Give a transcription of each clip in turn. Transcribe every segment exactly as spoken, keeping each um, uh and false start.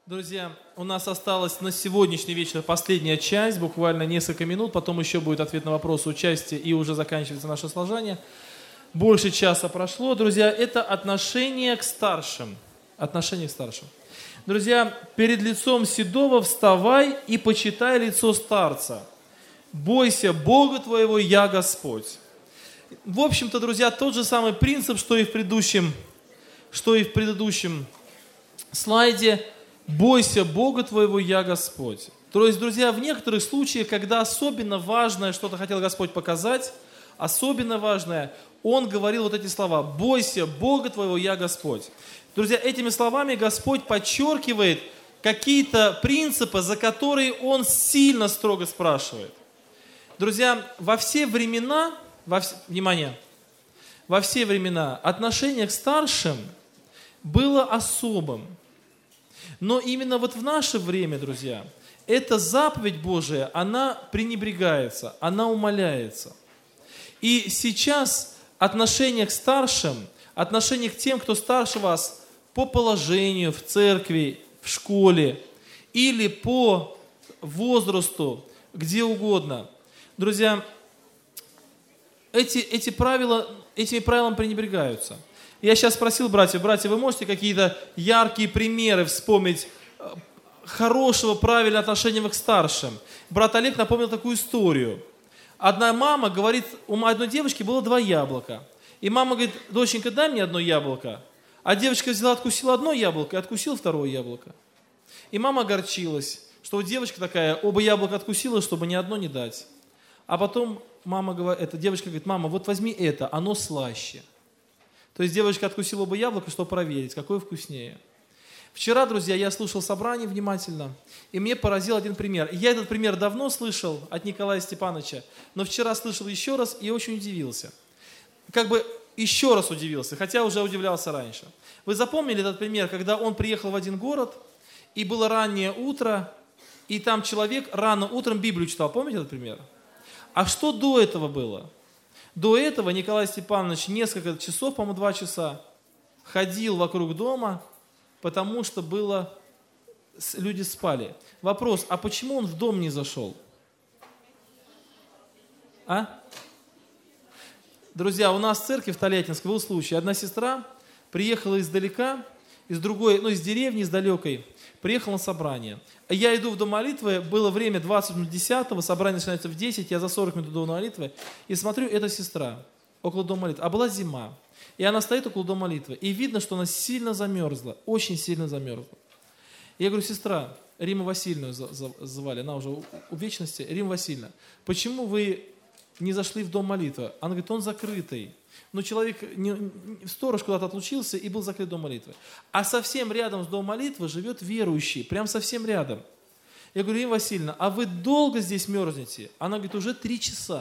Друзья, у нас осталась на сегодняшний вечер последняя часть, буквально несколько минут, потом еще будет ответ на вопросы участия и уже заканчивается наше служение. Больше часа прошло. Друзья, это отношение к старшим. Отношение к старшим. Друзья, перед лицом седого вставай и почитай лицо старца. Бойся Бога твоего, я Господь. В общем-то, друзья, тот же самый принцип, что и в предыдущем, что и в предыдущем слайде. Бойся Бога твоего, я Господь. То есть, друзья, в некоторых случаях, когда особенно важное что-то хотел Господь показать, особенно важное, Он говорил вот эти слова: бойся Бога твоего, я Господь. Друзья, этими словами Господь подчеркивает какие-то принципы, за которые Он сильно строго спрашивает. Друзья, во все времена, во вс... внимание, во все времена отношение к старшим было особым. Но именно вот в наше время, друзья, эта заповедь Божия, она пренебрегается, она умаляется. И сейчас отношение к старшим, отношение к тем, кто старше вас по положению в церкви, в школе или по возрасту, где угодно. Друзья, эти, эти правила, этими правилами пренебрегаются. Я сейчас спросил братьев, братья, вы можете какие-то яркие примеры вспомнить хорошего, правильного отношения к старшим? Брат Олег напомнил такую историю. Одна мама говорит, у одной девочки было два яблока. И мама говорит: доченька, дай мне одно яблоко. А девочка взяла, откусила одно яблоко и откусила второе яблоко. И мама огорчилась, что вот девочка такая, оба яблока откусила, чтобы ни одно не дать. А потом мама говорит, эта девочка говорит: мама, вот возьми это, оно слаще. То есть девочка откусила оба яблока, чтобы проверить, какое вкуснее. Вчера, друзья, я слушал собрание внимательно, и мне поразил один пример. Я этот пример давно слышал от Николая Степановича, но вчера слышал еще раз и очень удивился. Как бы еще раз удивился, хотя уже удивлялся раньше. Вы запомнили этот пример, когда он приехал в один город, и было раннее утро, и там человек рано утром Библию читал. Помните этот пример? А что до этого было? До этого Николай Степанович несколько часов, по-моему, два часа, ходил вокруг дома, потому что было, люди спали. Вопрос: а почему он в дом не зашел? А? Друзья, у нас в церкви в Тольяттинске был случай. Одна сестра приехала издалека, из другой, ну, из деревни, из далекой, приехала на собрание. Я иду в дом молитвы, было время двадцать минут десятого, собрание начинается в десять, я за сорок минут до дома молитвы, и смотрю, эта сестра около дома молитвы, а была зима, и она стоит около дома молитвы, и видно, что она сильно замерзла, очень сильно замерзла. Я говорю: сестра, Рима Васильевна звали, она уже у вечности, Рима Васильевна, почему вы не зашли в дом молитвы? Она говорит: он закрытый. Но человек, не, сторож куда-то отлучился и был закрыт дом молитвы. А совсем рядом с домом молитвы живет верующий, прям совсем рядом. Я говорю: Рима Васильевна, а вы долго здесь мерзнете? Она говорит: уже три часа.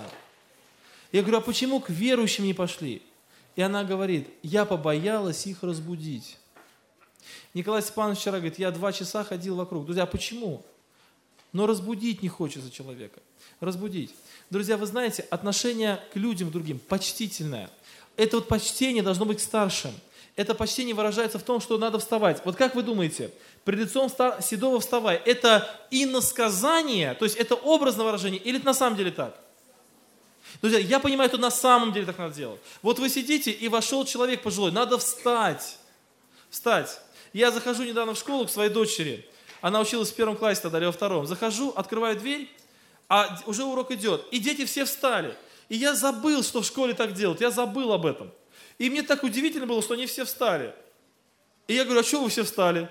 Я говорю: а почему к верующим не пошли? И она говорит: я побоялась их разбудить. Николай Степанович вчера говорит: я два часа ходил вокруг. Друзья, а почему? Но разбудить не хочется человека. Разбудить. Друзья, вы знаете, отношение к людям, к другим, почтительное. Это вот почтение должно быть к старшим. Это почтение выражается в том, что надо вставать. Вот как вы думаете, пред лицом седого вставай, это иносказание, то есть это образное выражение, или это на самом деле так? Друзья, я понимаю, что на самом деле так надо делать. Вот вы сидите, и вошел человек пожилой, надо встать. Встать. Я захожу недавно в школу к своей дочери, она училась в первом классе тогда, или во втором. Захожу, открываю дверь, а уже урок идет, и дети все встали. И я забыл, что в школе так делают, я забыл об этом. И мне так удивительно было, что они все встали. И я говорю: а что вы все встали?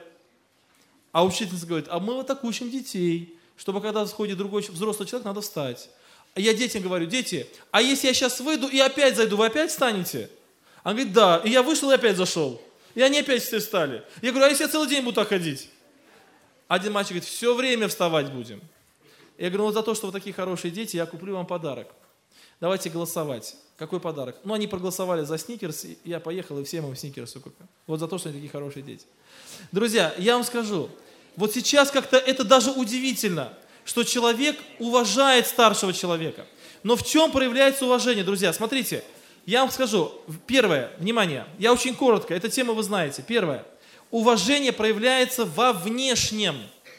А учительница говорит: а мы вот так учим детей, чтобы когда сходит другой взрослый человек, надо встать. А я детям говорю: дети, а если я сейчас выйду и опять зайду, вы опять встанете? Она говорит: да. И я вышел и опять зашел. И они опять все встали. Я говорю: а если я целый день буду так ходить? Один мальчик говорит: все время вставать будем. Я говорю: вот за то, что вы такие хорошие дети, я куплю вам подарок. Давайте голосовать. Какой подарок? Ну, они проголосовали за сникерс, и я поехал, и всем им сникерсы купил. Вот за то, что они такие хорошие дети. Друзья, я вам скажу, вот сейчас как-то это даже удивительно, что человек уважает старшего человека. Но в чем проявляется уважение, друзья? Смотрите, я вам скажу, первое, внимание, я очень коротко, эта тема вы знаете. Первое, Уважение проявляется во внешнем.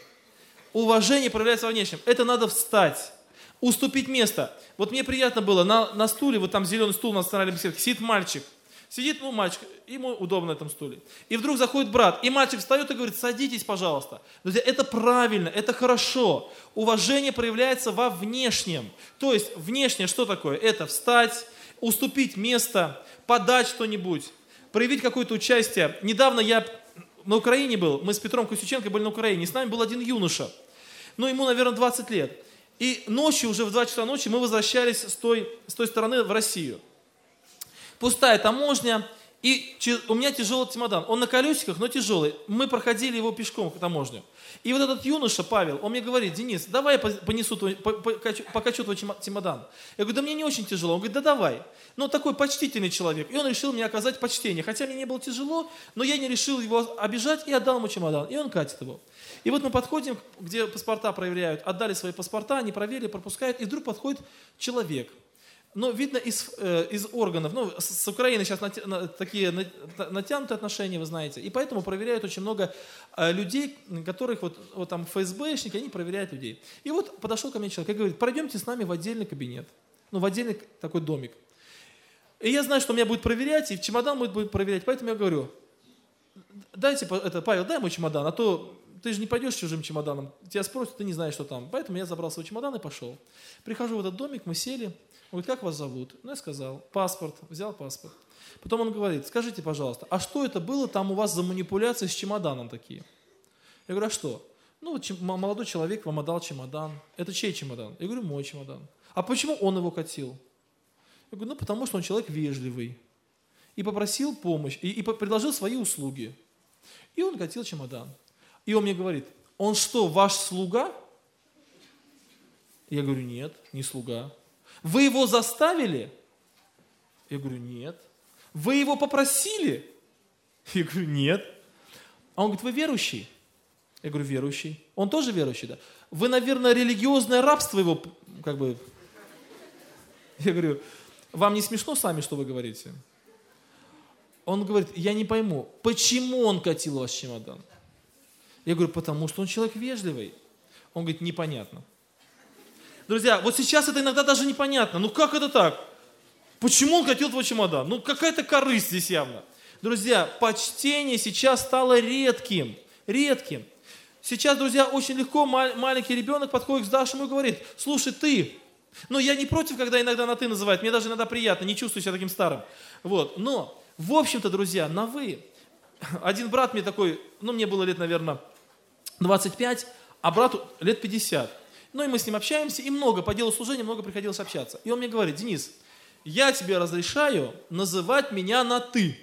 Уважение проявляется во внешнем. Это надо встать, уступить место. Вот мне приятно было, на, на стуле, вот там зеленый стул на национальной беседке, сидит мальчик. Сидит, ну, мальчик, ему удобно на этом стуле. И вдруг заходит брат, и мальчик встает и говорит: садитесь, пожалуйста. Друзья, это правильно, это хорошо. Уважение проявляется во внешнем. То есть, внешнее что такое? Это встать, уступить место, подать что-нибудь, проявить какое-то участие. Недавно я на Украине был, мы с Петром Костюченко были на Украине, и с нами был один юноша. Ну, ему, наверное, двадцать лет. И ночью, уже в два часа ночи, мы возвращались с той, с той стороны в Россию. Пустая таможня, и у меня тяжелый чемодан. Он на колесиках, но тяжелый. Мы проходили его пешком к таможню. И вот этот юноша, Павел, он мне говорит: Денис, давай я понесу твой, покачу, покачу твой чемодан. Я говорю: да мне не очень тяжело. Он говорит: да давай. Ну, такой почтительный человек. И он решил мне оказать почтение. Хотя мне не было тяжело, но я не решил его обижать и отдал ему чемодан. И он катит его. И вот мы подходим, где паспорта проверяют. Отдали свои паспорта, они проверили, пропускают. И вдруг подходит человек. Но видно из, э, из органов, ну, с, с Украиной сейчас нати, на, такие на, натянутые отношения, вы знаете, и поэтому проверяют очень много э, людей, которых вот, вот там ФСБшники, они проверяют людей. И вот подошел ко мне человек и говорит: пройдемте с нами в отдельный кабинет, ну, в отдельный такой домик. И я знаю, что меня будет проверять, и чемодан будет проверять, поэтому я говорю: дайте, это, Павел, дай мой чемодан, а то ты же не пойдешь чужим чемоданом, тебя спросят, ты не знаешь, что там. Поэтому я забрал свой чемодан и пошел. Прихожу в этот домик, мы сели. Он говорит: как вас зовут? Ну, я сказал: паспорт, взял паспорт. Потом он говорит: скажите, пожалуйста, а что это было там у вас за манипуляции с чемоданом такие? Я говорю: а что? Ну, вот чем, молодой человек вам отдал чемодан. Это чей чемодан? Я говорю: мой чемодан. А почему он его катил? Я говорю: ну, потому что он человек вежливый. И попросил помощь, и, и предложил свои услуги. И он катил чемодан. И он мне говорит: он что, ваш слуга? Я говорю: нет, не слуга. Вы его заставили? Я говорю: нет. Вы его попросили? Я говорю: нет. А он говорит: вы верующий? Я говорю: верующий. Он тоже верующий, да? Вы, наверное, религиозное рабство его, как бы... Я говорю: вам не смешно сами, что вы говорите? Он говорит: я не пойму, почему он катил ваш чемодан? Я говорю: потому что он человек вежливый. Он говорит: непонятно. Друзья, вот сейчас это иногда даже непонятно. Ну как это так? Почему он катил твой чемодан? Ну какая-то корысть здесь явно. Друзья, почтение сейчас стало редким. Редким. Сейчас, друзья, очень легко маленький ребенок подходит к старшему и говорит: слушай, ты. Ну я не против, когда иногда на ты называют. Мне даже иногда приятно, не чувствую себя таким старым. Вот. Но, в общем-то, друзья, на вы. Один брат мне такой, ну мне было лет, наверное, двадцать пять, а брату лет пятьдесят. Ну и мы с ним общаемся, и много по делу служения, много приходилось общаться. И он мне говорит: Денис, я тебе разрешаю называть меня на «ты».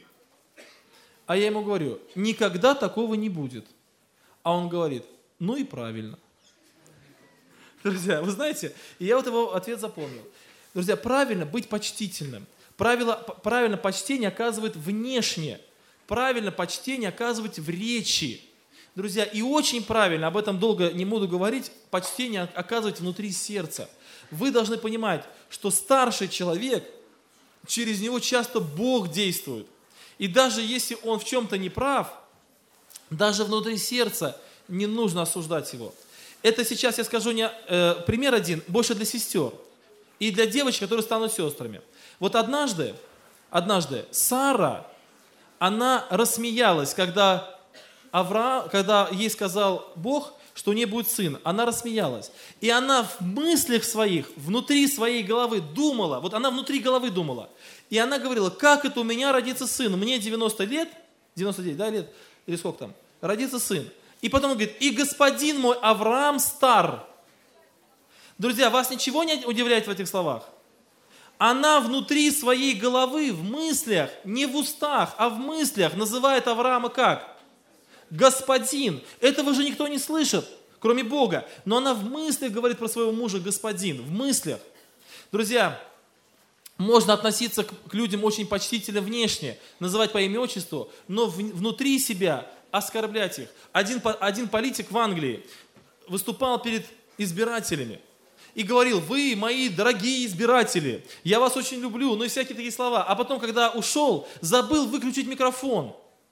А я ему говорю: никогда такого не будет. А он говорит: ну и правильно. Друзья, вы знаете, и я вот его ответ запомнил. Друзья, правильно быть почтительным. Правило, правильно почтение оказывает внешне. Правильно почтение оказывать в речи. Друзья, и очень правильно, об этом долго не буду говорить, почтение оказывать внутри сердца. Вы должны понимать, что старший человек, через него часто Бог действует. И даже если он в чем-то не прав, даже внутри сердца не нужно осуждать его. Это сейчас я скажу не, э, пример один, больше для сестер и для девочек, которые станут сестрами. Вот однажды, однажды Сара, она рассмеялась, когда... Авраам, когда ей сказал Бог, что у нее будет сын, она рассмеялась. И она в мыслях своих, внутри своей головы думала, вот она внутри головы думала. И она говорила: как это у меня родится сын? Мне девяносто лет, девяносто девять, да, лет, или сколько там, родится сын. И потом он говорит: и господин мой Авраам стар. Друзья, вас ничего не удивляет в этих словах? Она внутри своей головы, в мыслях, не в устах, а в мыслях называет Авраама как? Господин. Этого же никто не слышит, кроме Бога. Но она в мыслях говорит про своего мужа господин. В мыслях. Друзья, можно относиться к людям очень почтительно внешне, называть по имени отчеству, но внутри себя оскорблять их. Один, один политик в Англии выступал перед избирателями и говорил: вы, мои дорогие избиратели, я вас очень люблю, ну и всякие такие слова. А потом, когда ушел, забыл выключить микрофон.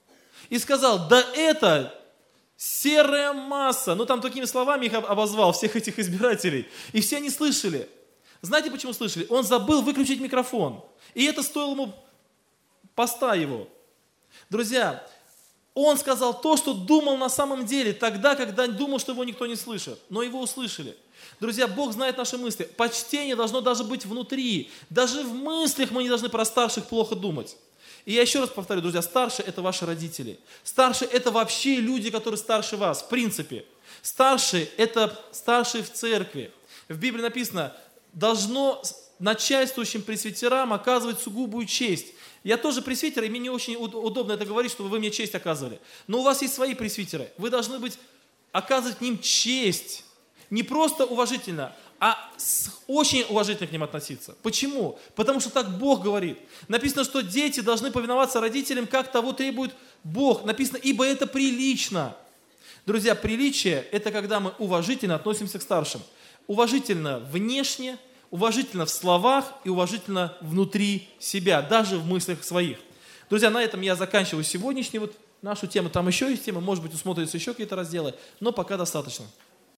и сказал, да это серая масса. Ну там такими словами их обозвал, всех этих избирателей. И все они слышали. Знаете, почему слышали? Он забыл выключить микрофон. И это стоило ему поста его. Друзья, он сказал то, что думал на самом деле, тогда, когда думал, что его никто не слышит. Но его услышали. Друзья, Бог знает наши мысли. Почтение должно даже быть внутри. Даже в мыслях мы не должны про старших плохо думать. И я еще раз повторю, друзья, старшие – это ваши родители. Старшие – это вообще люди, которые старше вас, в принципе. Старшие – это старшие в церкви. В Библии написано, должно начальствующим пресвитерам оказывать сугубую честь. Я тоже пресвитер, и мне не очень удобно это говорить, чтобы вы мне честь оказывали. Но у вас есть свои пресвитеры. Вы должны быть, оказывать к ним честь. Не просто уважительно, а с, очень уважительно к ним относиться. Почему? Потому что так Бог говорит. Написано, что дети должны повиноваться родителям, как того требует Бог. Написано, ибо это прилично. Друзья, приличие – это когда мы уважительно относимся к старшим. Уважительно внешне, уважительно в словах и уважительно внутри себя, даже в мыслях своих. Друзья, на этом я заканчиваю сегодняшнюю вот нашу тему. Там еще есть тема, может быть, усмотрятся еще какие-то разделы, но пока достаточно.